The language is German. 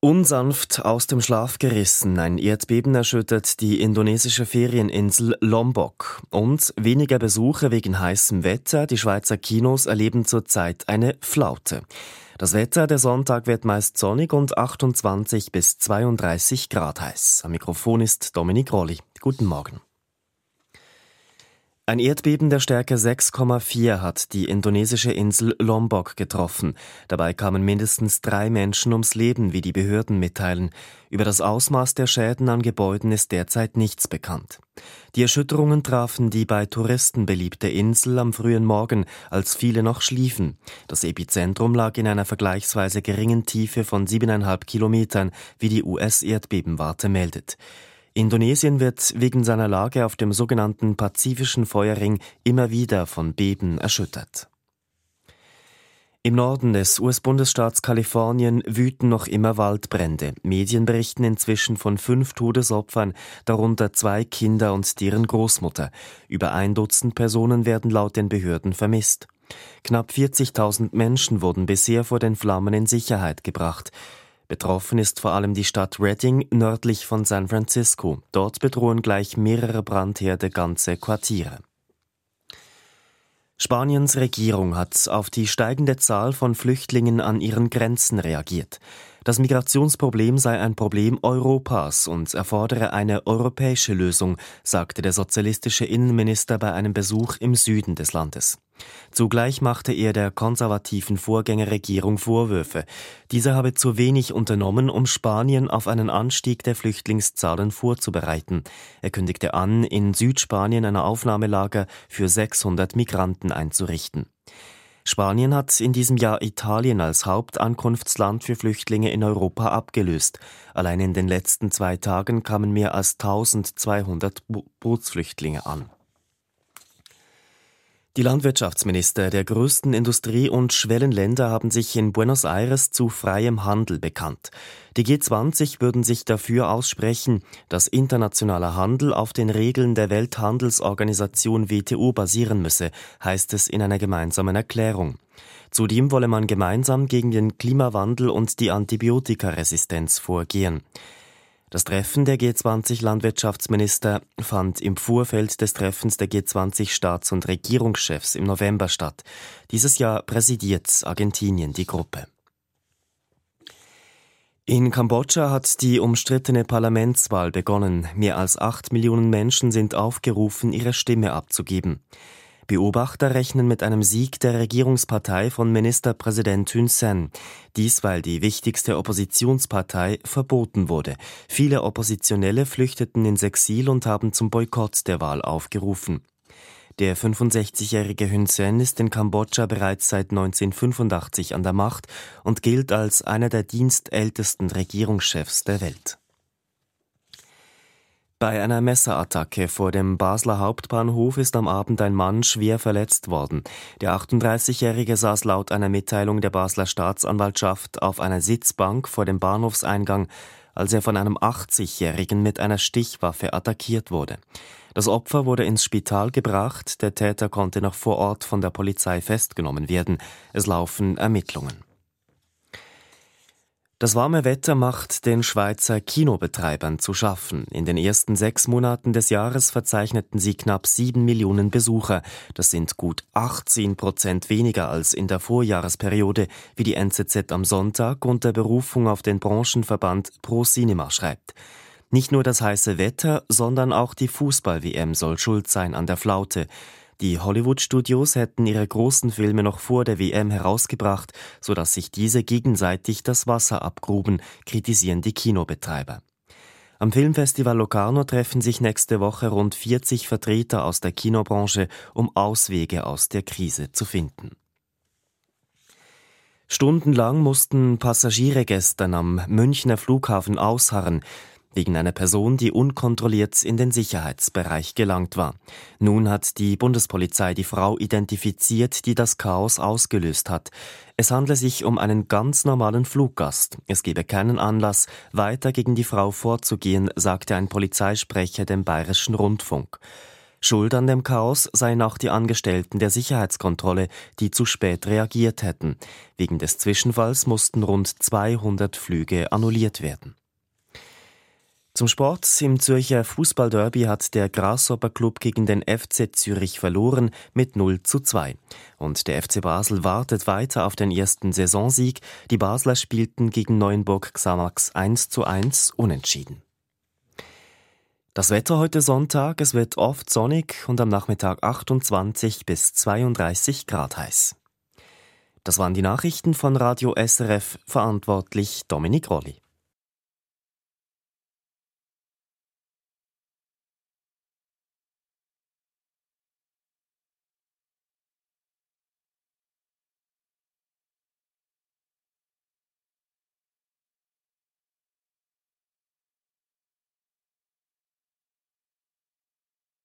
Unsanft aus dem Schlaf gerissen. Ein Erdbeben erschüttert die indonesische Ferieninsel Lombok. Und weniger Besucher wegen heißem Wetter. Die Schweizer Kinos erleben zurzeit eine Flaute. Das Wetter, der Sonntag wird meist sonnig und 28 bis 32 Grad heiß. Am Mikrofon ist Dominik Rolli. Guten Morgen. Ein Erdbeben der Stärke 6,4 hat die indonesische Insel Lombok getroffen. Dabei kamen mindestens 3 Menschen ums Leben, wie die Behörden mitteilen. Über das Ausmaß der Schäden an Gebäuden ist derzeit nichts bekannt. Die Erschütterungen trafen die bei Touristen beliebte Insel am frühen Morgen, als viele noch schliefen. Das Epizentrum lag in einer vergleichsweise geringen Tiefe von 7,5 Kilometern, wie die US-Erdbebenwarte meldet. Indonesien wird wegen seiner Lage auf dem sogenannten Pazifischen Feuerring immer wieder von Beben erschüttert. Im Norden des US-Bundesstaats Kalifornien wüten noch immer Waldbrände. Medien berichten inzwischen von 5 Todesopfern, darunter 2 Kinder und deren Großmutter. Über 1 Dutzend Personen werden laut den Behörden vermisst. Knapp 40.000 Menschen wurden bisher vor den Flammen in Sicherheit gebracht. Betroffen ist vor allem die Stadt Redding nördlich von San Francisco. Dort bedrohen gleich mehrere Brandherde ganze Quartiere. Spaniens Regierung hat auf die steigende Zahl von Flüchtlingen an ihren Grenzen reagiert. Das Migrationsproblem sei ein Problem Europas und erfordere eine europäische Lösung, sagte der sozialistische Innenminister bei einem Besuch im Süden des Landes. Zugleich machte er der konservativen Vorgängerregierung Vorwürfe. Diese habe zu wenig unternommen, um Spanien auf einen Anstieg der Flüchtlingszahlen vorzubereiten. Er kündigte an, in Südspanien ein Aufnahmelager für 600 Migranten einzurichten. Spanien hat in diesem Jahr Italien als Hauptankunftsland für Flüchtlinge in Europa abgelöst. Allein in den letzten 2 Tagen kamen mehr als 1200 Bootsflüchtlinge an. Die Landwirtschaftsminister der größten Industrie- und Schwellenländer haben sich in Buenos Aires zu freiem Handel bekannt. Die G20 würden sich dafür aussprechen, dass internationaler Handel auf den Regeln der Welthandelsorganisation WTO basieren müsse, heißt es in einer gemeinsamen Erklärung. Zudem wolle man gemeinsam gegen den Klimawandel und die Antibiotikaresistenz vorgehen. Das Treffen der G20-Landwirtschaftsminister fand im Vorfeld des Treffens der G20-Staats- und Regierungschefs im November statt. Dieses Jahr präsidiert Argentinien die Gruppe. In Kambodscha hat die umstrittene Parlamentswahl begonnen. Mehr als 8 Millionen Menschen sind aufgerufen, ihre Stimme abzugeben. Beobachter rechnen mit einem Sieg der Regierungspartei von Ministerpräsident Hun Sen. Dies, weil die wichtigste Oppositionspartei verboten wurde. Viele Oppositionelle flüchteten ins Exil und haben zum Boykott der Wahl aufgerufen. Der 65-jährige Hun Sen ist in Kambodscha bereits seit 1985 an der Macht und gilt als einer der dienstältesten Regierungschefs der Welt. Bei einer Messerattacke vor dem Basler Hauptbahnhof ist am Abend ein Mann schwer verletzt worden. Der 38-Jährige saß laut einer Mitteilung der Basler Staatsanwaltschaft auf einer Sitzbank vor dem Bahnhofseingang, als er von einem 80-Jährigen mit einer Stichwaffe attackiert wurde. Das Opfer wurde ins Spital gebracht, der Täter konnte noch vor Ort von der Polizei festgenommen werden. Es laufen Ermittlungen. Das warme Wetter macht den Schweizer Kinobetreibern zu schaffen. In den ersten 6 Monaten des Jahres verzeichneten sie knapp 7 Millionen Besucher. Das sind gut 18% weniger als in der Vorjahresperiode, wie die NZZ am Sonntag unter Berufung auf den Branchenverband ProCinema schreibt. Nicht nur das heiße Wetter, sondern auch die Fußball-WM soll schuld sein an der Flaute. Die Hollywood-Studios hätten ihre großen Filme noch vor der WM herausgebracht, sodass sich diese gegenseitig das Wasser abgruben, kritisieren die Kinobetreiber. Am Filmfestival Locarno treffen sich nächste Woche rund 40 Vertreter aus der Kinobranche, um Auswege aus der Krise zu finden. Stundenlang mussten Passagiere gestern am Münchner Flughafen ausharren, wegen einer Person, die unkontrolliert in den Sicherheitsbereich gelangt war. Nun hat die Bundespolizei die Frau identifiziert, die das Chaos ausgelöst hat. Es handle sich um einen ganz normalen Fluggast. Es gebe keinen Anlass, weiter gegen die Frau vorzugehen, sagte ein Polizeisprecher dem Bayerischen Rundfunk. Schuld an dem Chaos seien auch die Angestellten der Sicherheitskontrolle, die zu spät reagiert hätten. Wegen des Zwischenfalls mussten rund 200 Flüge annulliert werden. Zum Sport. Im Zürcher Fußballderby hat der Grasshopper Club gegen den FC Zürich verloren mit 0:2. Und der FC Basel wartet weiter auf den ersten Saisonsieg. Die Basler spielten gegen Neuenburg Xamax 1:1 unentschieden. Das Wetter heute Sonntag, es wird oft sonnig und am Nachmittag 28 bis 32 Grad heiß. Das waren die Nachrichten von Radio SRF, verantwortlich Dominik Rolli.